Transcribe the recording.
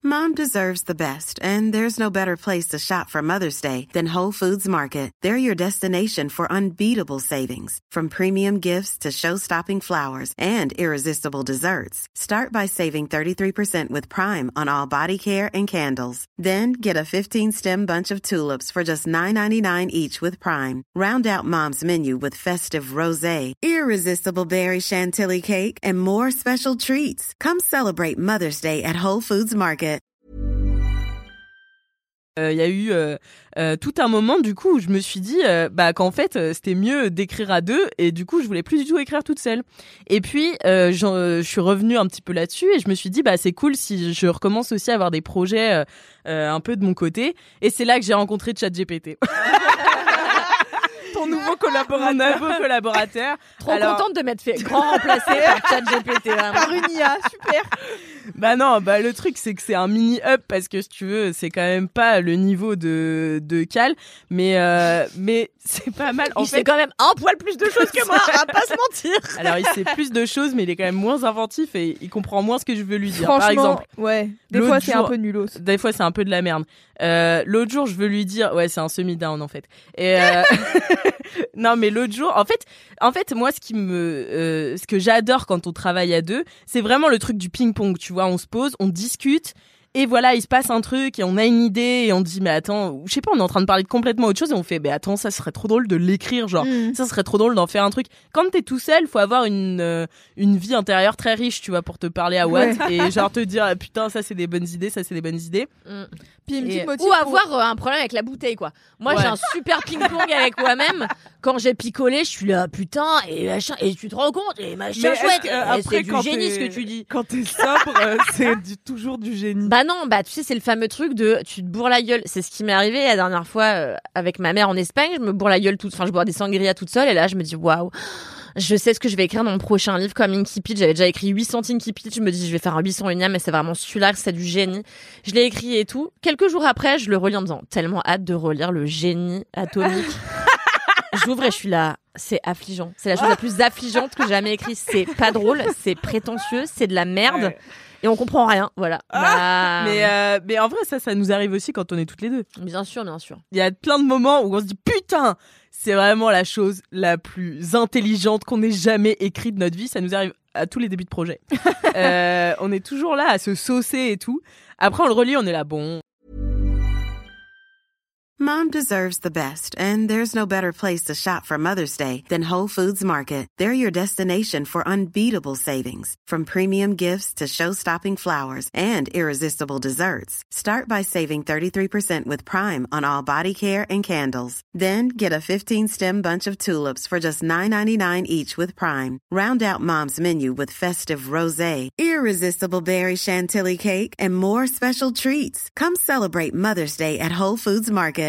Mom deserves the best, and there's no better place to shop for Mother's Day than Whole Foods Market. They're your destination for unbeatable savings, from premium gifts to show-stopping flowers and irresistible desserts. Start by saving 33% with Prime on all body care and candles. Then get a 15-stem bunch of tulips for just $9.99 each with Prime. Round out Mom's menu with festive rosé, irresistible berry chantilly cake, and more special treats. Come celebrate Mother's Day at Whole Foods Market. Il y a eu tout un moment du coup où je me suis dit qu'en fait c'était mieux d'écrire à deux, et du coup je voulais plus du tout écrire toute seule. Et puis je suis revenue un petit peu là-dessus et je me suis dit c'est cool si je recommence aussi à avoir des projets un peu de mon côté, et c'est là que j'ai rencontré ChatGPT. Ton nouveau collaborateur. Trop contente de m'être fait grand remplacer par ChatGPT, vraiment. Par une IA, super. Le truc c'est que c'est un mini up, parce que si tu veux c'est quand même pas le niveau de Cal, mais c'est pas mal. Il sait quand même un poil plus de choses que moi, on va pas se mentir. Alors il sait plus de choses, mais il est quand même moins inventif et il comprend moins ce que je veux lui dire. Franchement, par exemple, ouais. Des fois c'est un peu nulos. Des fois c'est un peu de la merde. L'autre jour je veux lui dire, c'est un semi-down en fait. Et non mais l'autre jour, en fait moi ce que j'adore quand on travaille à deux, c'est vraiment le truc du ping-pong. Tu vois, on se pose, on discute. Et voilà, il se passe un truc et on a une idée et on dit mais attends, je sais pas, on est en train de parler de complètement autre chose et on fait attends, ça serait trop drôle de l'écrire, genre ça serait trop drôle d'en faire un truc. Quand t'es tout seul, faut avoir une vie intérieure très riche, tu vois, pour te parler à Watt et genre te dire putain, ça c'est des bonnes idées, ça c'est des bonnes idées. Puis une petite motive ou avoir un problème avec la bouteille, quoi. Moi j'ai un super ping-pong avec moi-même. Quand j'ai picolé, je suis là putain et machin, et tu te rends compte, et machin chouette. Après, c'est du génie ce que tu dis. Quand t'es sobre, c'est toujours du génie. Non, tu sais, c'est le fameux truc de tu te bourres la gueule. C'est ce qui m'est arrivé la dernière fois avec ma mère en Espagne. Je me bourre la gueule je bois des sangrias toute seule, et là je me dis waouh, je sais ce que je vais écrire dans mon prochain livre comme Incipit. J'avais déjà écrit 800 Incipit. Je me dis je vais faire un 801ème, mais c'est vraiment celui-là, c'est du génie. Je l'ai écrit et tout. Quelques jours après, je le relis en me disant tellement hâte de relire le génie atomique. J'ouvre et je suis là, c'est affligeant. C'est la chose la plus affligeante que j'ai jamais écrite. C'est pas drôle, c'est prétentieux, c'est de la merde. Ouais. Et on comprend rien, voilà. Mais en vrai, ça nous arrive aussi quand on est toutes les deux. Bien sûr, bien sûr. Il y a plein de moments où on se dit putain, c'est vraiment la chose la plus intelligente qu'on ait jamais écrite de notre vie. Ça nous arrive à tous les débuts de projet. On est toujours là à se saucer et tout. Après, on le relit, on est là, bon. Mom deserves the best, and there's no better place to shop for Mother's Day than Whole Foods Market. They're your destination for unbeatable savings, from premium gifts to show-stopping flowers and irresistible desserts. Start by saving 33% with Prime on all body care and candles. Then get a 15-stem bunch of tulips for just $9.99 each with Prime. Round out Mom's menu with festive rosé, irresistible berry chantilly cake, and more special treats. Come celebrate Mother's Day at Whole Foods Market.